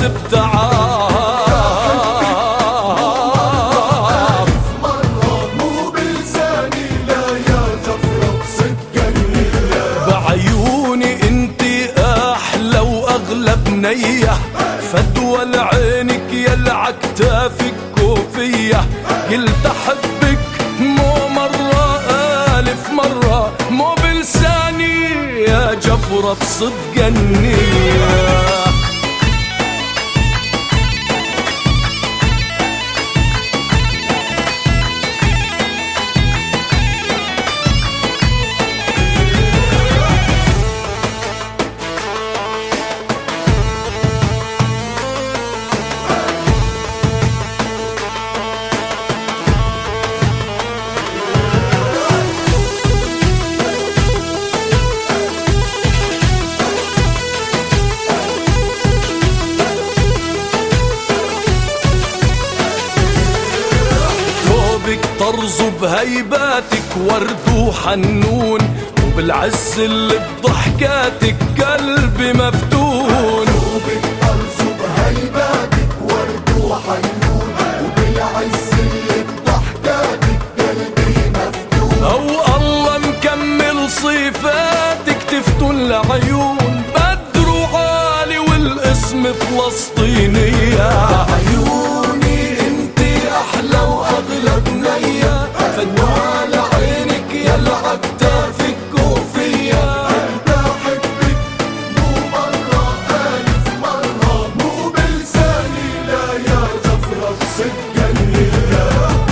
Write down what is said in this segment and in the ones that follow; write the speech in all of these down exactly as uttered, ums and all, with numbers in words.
بتعاف. مرة مو بلساني لا يا جفرة بصدق النية، بعيوني انتي احلى واغلى بنية، فدوى لعينك يا عكتافك كوفية. قلت احبك مو مرة الف مرة، مو بلساني يا جفرة بصدق النية. طرز بهيباتك ورد وحنون، وبالعز اللي بضحكاتك قلبي مفتون. طوبك طرز بهيباتك ورد وحنون، وبالعز اللي بضحكاتك قلبي مفتون. او الله مكمل صفاتك تفتن لعيون، بدر وعالي والاسم فلسطينية. عيوني انتي احلى واغلى بنية، فدوى لعينك يا العكتافك كوفية. بدي احبك مو مرة الف مرة، مو بلساني لا يا جفرة بصدق النية.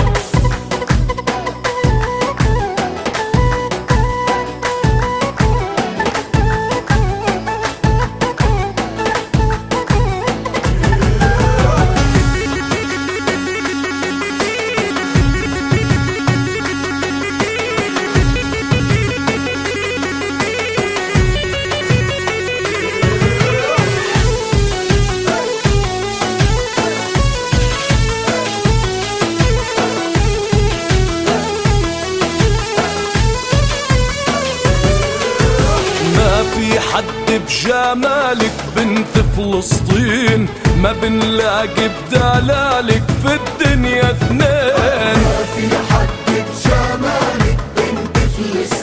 في حد بجمالك بنت فلسطين، ما بنلاقي بدلالك في الدنيا اثنين. ما في حد بجمالك بنت فلسطين،